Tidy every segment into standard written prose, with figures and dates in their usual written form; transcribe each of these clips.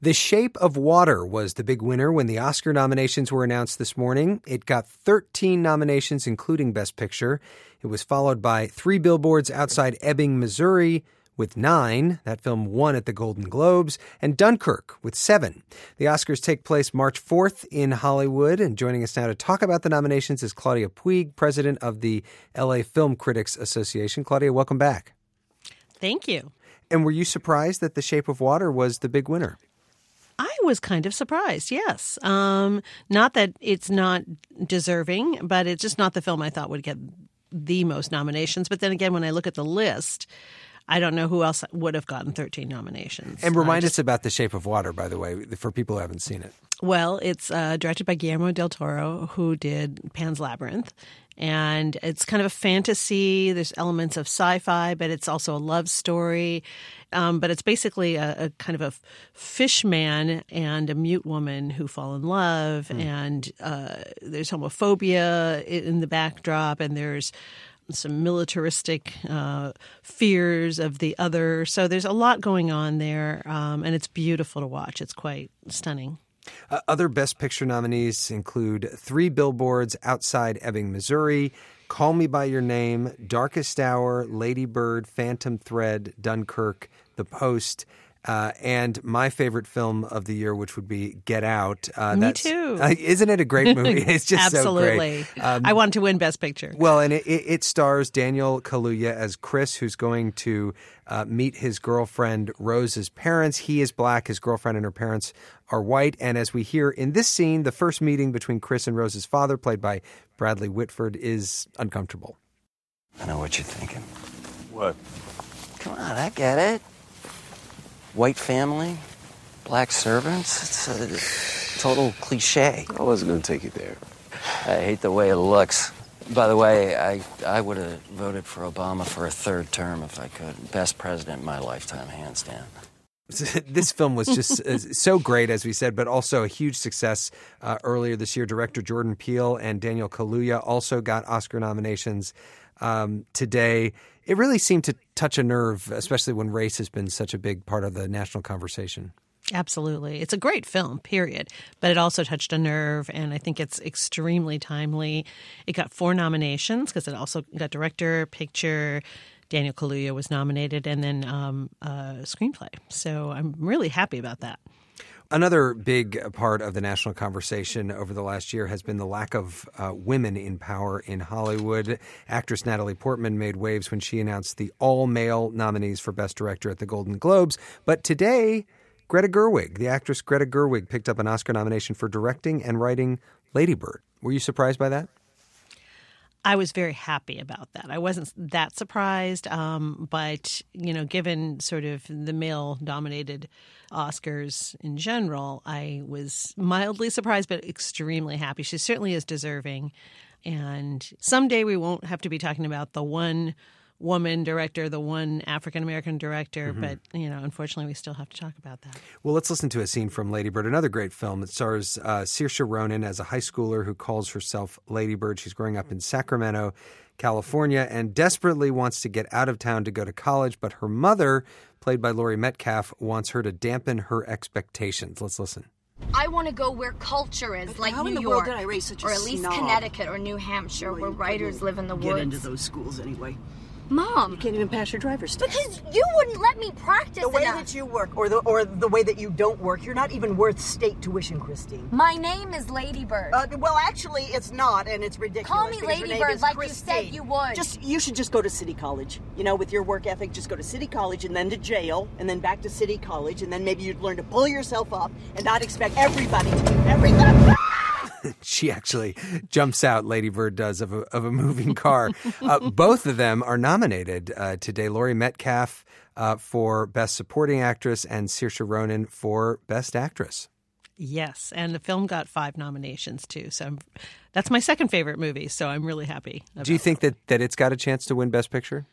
The Shape of Water was the big winner when the Oscar nominations were announced this morning. It got 13 nominations, including Best Picture. It was followed by Three Billboards Outside Ebbing, Missouri, with 9. That film won at the Golden Globes. And Dunkirk with 7. The Oscars take place March 4th in Hollywood. And joining us now to talk about the nominations is Claudia Puig, president of the LA Film Critics Association. Claudia, welcome back. Thank you. And were you surprised that The Shape of Water was the big winner? I was kind of surprised, yes. Not that it's not deserving, but it's just not the film I thought would get the most nominations. But then again, when I look at the list, I don't know who else would have gotten 13 nominations. And remind us about The Shape of Water, by the way, for people who haven't seen it. Well, it's directed by Guillermo del Toro, who did Pan's Labyrinth. And it's kind of a fantasy. There's elements of sci-fi, but it's also a love story. But it's basically a kind of a fish man and a mute woman who fall in love. And there's homophobia in the backdrop, and there's some militaristic fears of the other. So there's a lot going on there, and it's beautiful to watch. It's quite stunning. Other Best Picture nominees include Three Billboards Outside Ebbing, Missouri, Call Me By Your Name, Darkest Hour, Lady Bird, Phantom Thread, Dunkirk, The Post, and my favorite film of the year, which would be Get Out. Me too. Isn't it a great movie? It's just Absolutely. so great. I want to win Best Picture. Well, and it stars Daniel Kaluuya as Chris, who's going to meet his girlfriend Rose's parents. He is black. His girlfriend and her parents are white. And as we hear in this scene, the first meeting between Chris and Rose's father, played by Bradley Whitford, is uncomfortable. I know what you're thinking. What? Come on, I get it. White family, black servants. It's a total cliche. I wasn't going to take you there. I hate the way it looks. By the way, I would have voted for Obama for a third term if I could. Best president in my lifetime, hands down. This film was just so great, as we said, but also a huge success earlier this year. Director Jordan Peele and Daniel Kaluuya also got Oscar nominations today. It really seemed to touch a nerve, especially when race has been such a big part of the national conversation. Absolutely. It's a great film, period. But it also touched a nerve, and I think it's extremely timely. It got 4 nominations because it also got director, picture. Daniel Kaluuya was nominated, and then screenplay. So I'm really happy about that. Another big part of the national conversation over the last year has been the lack of women in power in Hollywood. Actress Natalie Portman made waves when she announced the all-male nominees for Best Director at the Golden Globes. But today, Greta Gerwig, the actress Greta Gerwig, picked up an Oscar nomination for directing and writing Lady Bird. Were you surprised by that? I was very happy about that. I wasn't that surprised, but, given sort of the male-dominated Oscars in general, I was mildly surprised, but extremely happy. She certainly is deserving. And someday we won't have to be talking about the one woman director, the one African-American director, but, unfortunately we still have to talk about that. Well, let's listen to a scene from Lady Bird, another great film. It stars Saoirse Ronan as a high schooler who calls herself Lady Bird. She's growing up in Sacramento, California, and desperately wants to get out of town to go to college, but her mother, played by Laurie Metcalf, wants her to dampen her expectations. Let's listen. I want to go where culture is, like How New in the York, world did I raise such a or at least snob? Connecticut or New Hampshire, where writers live in the Get woods. into those schools anyway. Mom, You can't even pass your driver's test. because you wouldn't let me practice The way enough. that you work, or the way that you don't work, you're not even worth state tuition, Christine. My name is Lady Bird. Well, actually, it's not, and it's ridiculous. Call me because Lady your name Bird is like you Christine. said you would. You should just go to City College. With your work ethic, just go to City College and then to jail, and then back to City College, and then maybe you'd learn to pull yourself up and not expect everybody to do everything. She actually jumps out, Lady Bird does, of a moving car. Both of them are nominated today. Laurie Metcalf for Best Supporting Actress and Saoirse Ronan for Best Actress. Yes, and the film got 5 nominations, too. So that's my second favorite movie, so I'm really happy about Do you think that it's got a chance to win Best Picture?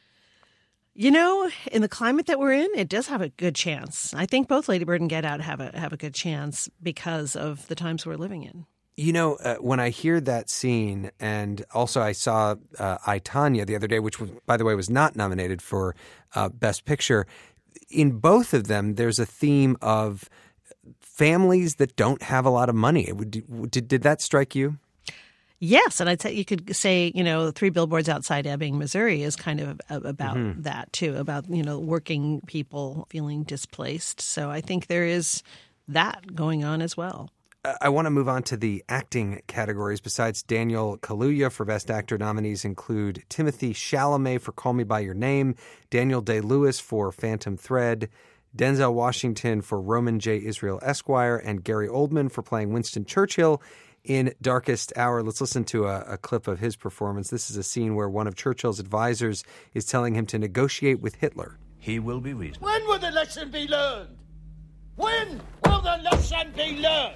In the climate that we're in, it does have a good chance. I think both Lady Bird and Get Out have a good chance because of the times we're living in. When I hear that scene, and also I saw I, Tonya the other day, which, by the way, was not nominated for Best Picture. In both of them, there's a theme of families that don't have a lot of money. Did that strike you? Yes, and I'd say you could say, 3 Billboards Outside Ebbing, Missouri is kind of about that too, about, working people feeling displaced. So I think there is that going on as well. I want to move on to the acting categories. Besides Daniel Kaluuya for Best Actor, nominees include Timothée Chalamet for Call Me By Your Name, Daniel Day-Lewis for Phantom Thread, Denzel Washington for Roman J. Israel Esquire, and Gary Oldman for playing Winston Churchill in Darkest Hour. Let's listen to a clip of his performance. This is a scene where one of Churchill's advisors is telling him to negotiate with Hitler. He will be reasonable. When will the lesson be learned? When will the lesson be learned?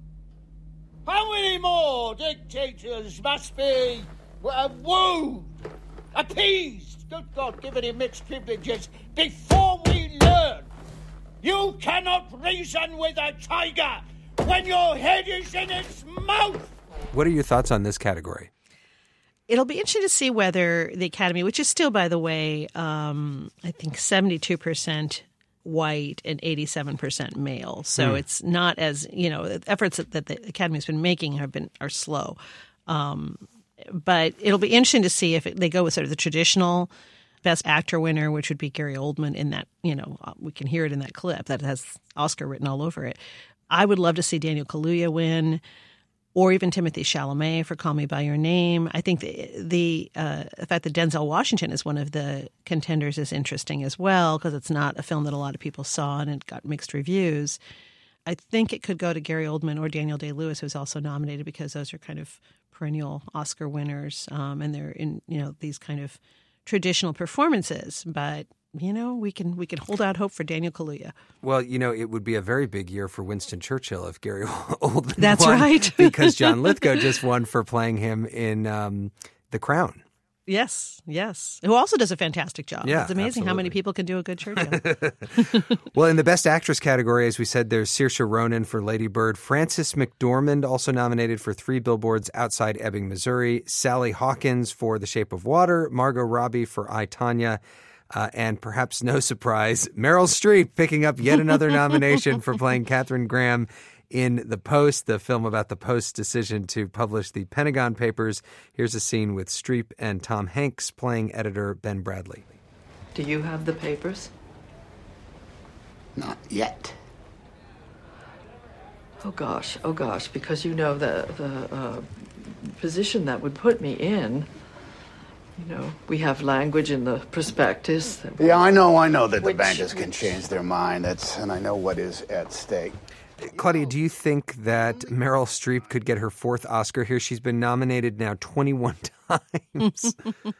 How many more dictators must be wooed, appeased, good God, given him mixed privileges, before we learn? You cannot reason with a tiger when your head is in its mouth. What are your thoughts on this category? It'll be interesting to see whether the Academy, which is still, by the way, I think 72% white and 87% male. So it's not as, the efforts that the Academy's been making are slow. But it'll be interesting to see if they go with sort of the traditional Best Actor winner, which would be Gary Oldman in that, we can hear it in that clip that has Oscar written all over it. I would love to see Daniel Kaluuya win, or even Timothée Chalamet for Call Me By Your Name. I think the fact that Denzel Washington is one of the contenders is interesting as well, because it's not a film that a lot of people saw and it got mixed reviews. I think it could go to Gary Oldman or Daniel Day-Lewis, who's also nominated, because those are kind of perennial Oscar winners, and they're in these kind of traditional performances. But we can hold out hope for Daniel Kaluuya. Well, it would be a very big year for Winston Churchill if Gary Oldman That's won, right. because John Lithgow just won for playing him in The Crown. Yes. Who also does a fantastic job. Yeah, it's amazing how many absolutely. people can do a good Churchill. Well, in the Best Actress category, as we said, there's Saoirse Ronan for Lady Bird, Frances McDormand, also nominated for 3 Billboards Outside Ebbing, Missouri, Sally Hawkins for The Shape of Water, Margot Robbie for I, Tonya, and perhaps no surprise, Meryl Streep picking up yet another nomination for playing Katharine Graham in The Post, the film about the Post's decision to publish the Pentagon Papers. Here's a scene with Streep and Tom Hanks playing editor Ben Bradley. Do you have the papers? Not yet. Oh gosh, because the position that would put me in, we have language in the prospectus. Yeah, I know that the bankers can change their mind. And I know what is at stake. Claudia, do you think that Meryl Streep could get her 4th Oscar here? She's been nominated now 21 times.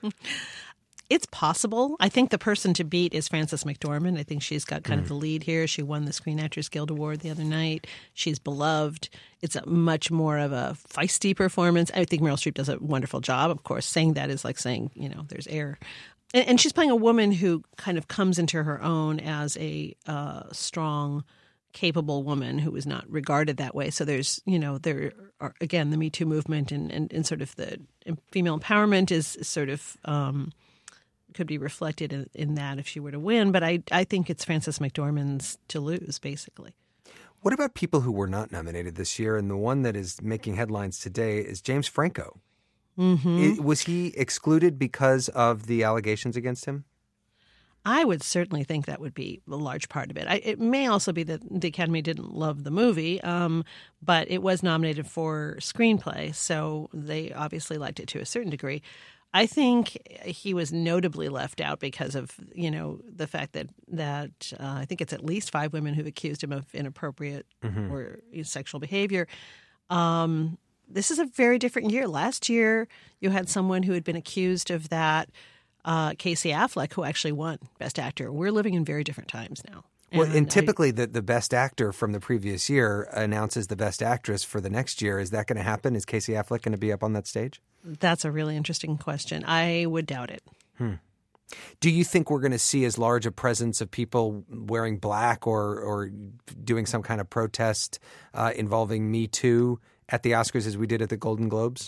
It's possible. I think the person to beat is Frances McDormand. I think she's got kind of the lead here. She won the Screen Actors Guild Award the other night. She's beloved. It's a much more of a feisty performance. I think Meryl Streep does a wonderful job. Of course, saying that is like saying, there's air. And she's playing a woman who kind of comes into her own as a strong, capable woman who is not regarded that way. So there's, there are, again, the Me Too movement and sort of the female empowerment is sort of could be reflected in that if she were to win. But I think it's Frances McDormand's to lose, basically. What about people who were not nominated this year? And the one that is making headlines today is James Franco. Mm-hmm. Was he excluded because of the allegations against him? I would certainly think that would be a large part of it. It may also be that the Academy didn't love the movie, but it was nominated for screenplay, so they obviously liked it to a certain degree. I think he was notably left out because of, the fact that I think it's at least 5 women who've accused him of inappropriate or sexual behavior. This is a very different year. Last year, you had someone who had been accused of that, Casey Affleck, who actually won Best Actor. We're living in very different times now. And typically the Best Actor from the previous year announces the Best Actress for the next year. Is that going to happen? Is Casey Affleck going to be up on that stage? That's a really interesting question. I would doubt it. Do you think we're going to see as large a presence of people wearing black or doing some kind of protest involving Me Too at the Oscars as we did at the Golden Globes?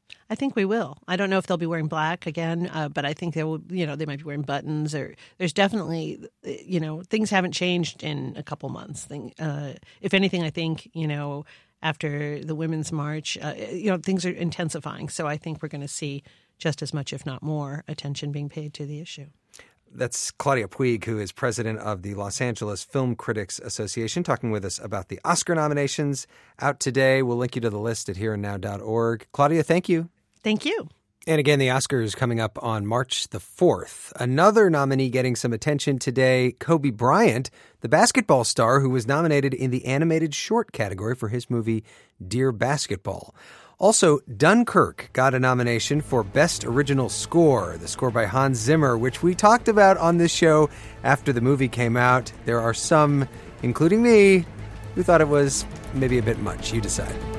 I think we will. I don't know if they'll be wearing black again, but I think they will. They might be wearing buttons. Or there's definitely, things haven't changed in a couple months. If anything, I think after the Women's March, things are intensifying. So I think we're going to see just as much, if not more, attention being paid to the issue. That's Claudia Puig, who is president of the Los Angeles Film Critics Association, talking with us about the Oscar nominations out today. We'll link you to the list at hereandnow.org. Claudia, thank you. Thank you. And again, the Oscars coming up on March the 4th. Another nominee getting some attention today, Kobe Bryant, the basketball star who was nominated in the animated short category for his movie Dear Basketball. Also, Dunkirk got a nomination for Best Original Score, the score by Hans Zimmer, which we talked about on this show after the movie came out. There are some, including me, who thought it was maybe a bit much. You decide.